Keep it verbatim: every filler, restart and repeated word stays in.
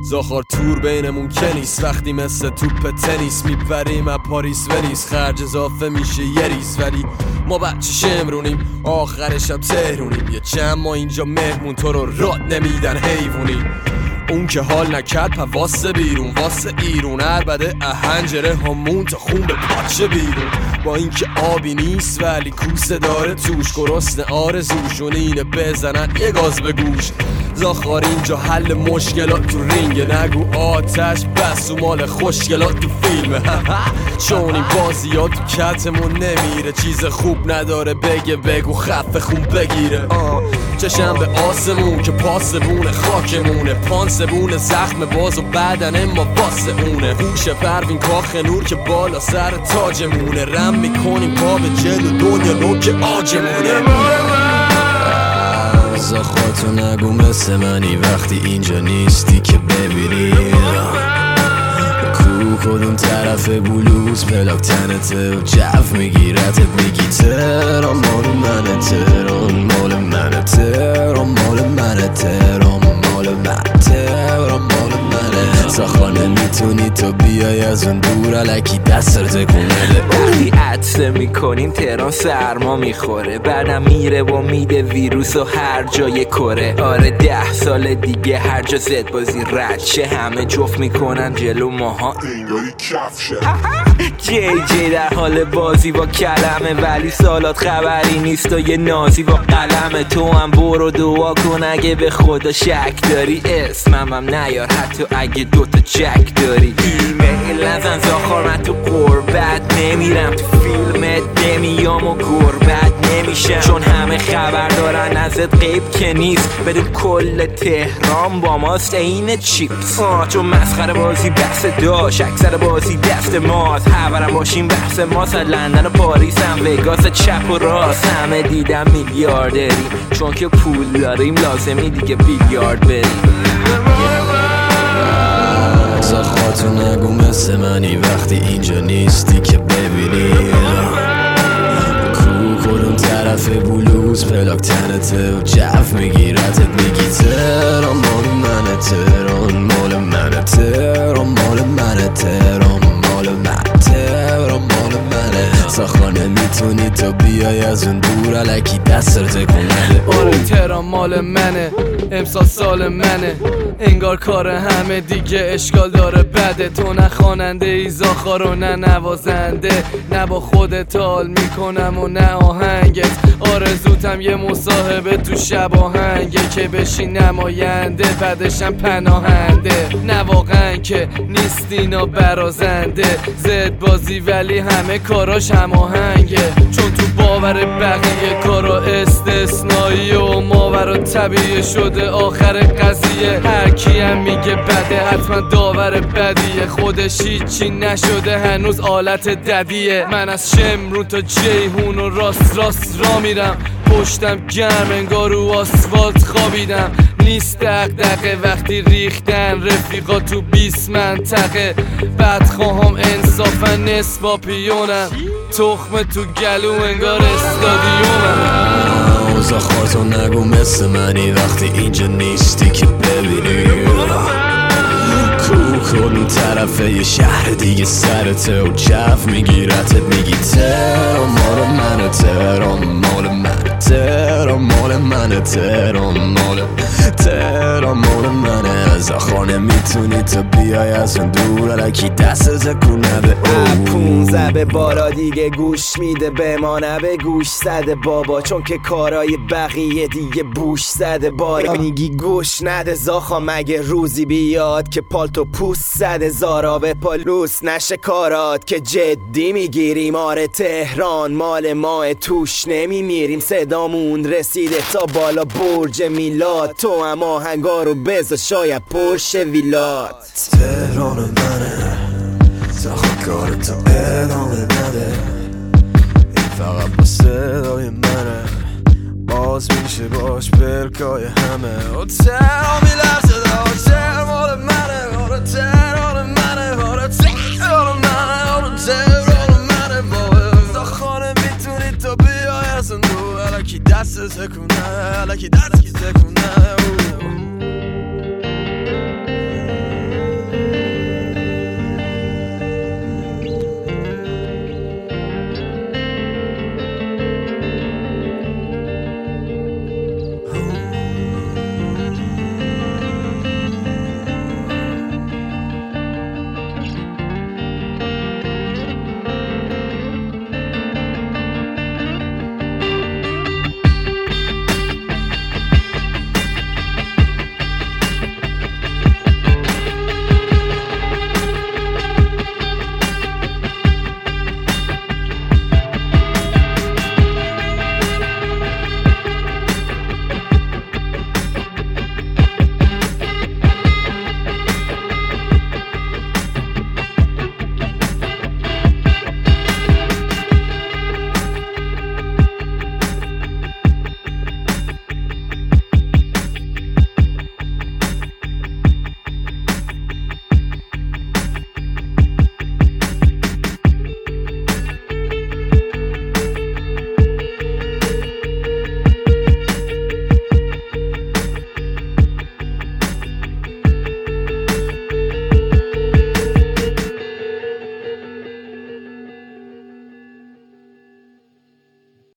زاخار تور بینمون که نیست، وقتی مثل توپ تنیس میپریم از پاریس ونیس، خرج اضافه میشه یه ریز، ولی ما بچه شمرونیم آخرش هم تهرونیم، یه چند ما اینجا مهمون تو رو راد نمیدن حیوونی. اون که حال نکرد پا واسه بیرون واسه ایرون، عربده اهنجره همون تا خون به پاچه بیرون، با اینکه آبی نیست ولی کوسه داره توش، گرسنه آرزوشون اینه بزنن یه گاز به گوش. زاخار اینجا حل مشکلات تو رینگ، نگو آتش بس و مال خوشگلات تو فیلمه چون این بازی ها تو کتمون نمیره، چیز خوب نداره بگه بگو خفه خون بگیره. آه چشم به آسمون که پاسبونه خاکمونه، پانسبونه زخم باز و بدن ما واسه اونه، هوش پروین کاخ نور که بالا سر تاجمونه، رم میکنیم پا به جلو دنیا نوک آجمونه. زاخار تو نگو مثل منی وقتی اینجا نیستی که ببینی کو کدوم طرف بلوز پلاک تنته و جو میگیرتت، میگی تهران مال منه، تهران مال منه، تهران مال منه، تهران مال منه، تهران مال منه. زاخار نمیتونی تو بیای از اون دور الکی دست رو تکون بده. وقتی عطسه میکنیم تهران سرما میخوره، بعدم میره و میده ویروس و هر جای کره. آره ده سال دیگه هر جا زد بازی رد شه، همه جفت میکنن جلو ماها انگاری کفشه. جی جی در حال بازی با کلمه، ولی سالات خبری نیست و یه نازی با قلمه. تو هم برو دعا کن اگه به خدا شک داری، اسمم هم نیار حتی اگه دوتا چک داری. ایمیل نزن زاخار من تو قربت نمیرم، تو فیلمت نمیام و گربت نمیشم، چون همه خبر دارن ازت غیب که نیست، بدون کل تهران با ماست این چیپس. آه چون مسخره بازی بحث داشت، اکثر بازی دست ماست، خبرم باشیم بحث ماست، لندن و پاریس هم وگاس چپ و راست، همه دیدم میلیاردریم چون که پول داریم لازمی دیگه بیلیارد بریم. زاخار تو نگو مثل منی وقتی اینجا نیستی که ببینی کو کدوم طرف بلوز پلاک تنته و جو میگیرتت، میگی تهران مال منه، تهران مال منه، تهران مال منه، تهران مال منه، تهران مال منه. زاخار نمیتونی تو بیای از اون دور الکی دست رو تکون بده. آره تهران مال منه، امسال سال منه، انگار کار همه دیگه اشکال داره بده. تو نه خواننده ای زاخار و نه نوازنده، نه با خودت حال میکنم و نه آهنگت، آرزوتم یه مصاحبه تو شب آهنگه که بشی نماینده بعدشم پناهنده. نه واقعا که نیست اینا برازنده، زد بازی ولی همه کاراش هم آهنگه، چون تو باور بقیه کارا استثنایی و ماورا طبیعی شده آخر قضیه. هر کی هم میگه بده حتما داور بدیه، خودش هیچی نشده هنوز آلت ددیه. من از شمرون تا جیهون و راست راست را میرم، پشتم گرم انگار رو آسفالت خوابیدم، نیست دغدغه وقتی ریختن رفیقا تو بیست منطقه، بعد خواهم انصافا نصف پیونم، تخم تو گلو انگار استادیومم. زاخار تو نگو مثل منی وقتی اینجا نیستی که ببینی کو کدوم طرفه یه شهر دیگه سرته و جو میگیرتت، میگی تهران مال منه، تهران مال منه، تهران مال منه، تهران مال تهران مال منه. زاخار نمیتونی تو بیای از اون دور الکی دست تکون نده. پونزه به بالا دیگه گوش میده به ما نه به گوش زده بابا، چون که کارای بقیه دیگه بوش زده بالا. میگی گوش نده زاخا مگه روزی بیاد که پالتو پوست زده زارا به پالوس نشه کارات که جدی میگیریم. آره تهران مال ما توش نمیمیریم، صدامون رسیده تا بالا برج میلاد، تو هم آهنگا رو بذار شاید پرش ویلات. تهران منه زاخار کارتو ادامه نده، این فقط با صدای منه، باز میشه باش پلکای همه. و تهران میلرزه و تهران مال منه، آره تهران منه، آره تهران منه، آره تهران منه. با زاخار میتونی تو بیای از اون دو الکی دست تکونه الکی دست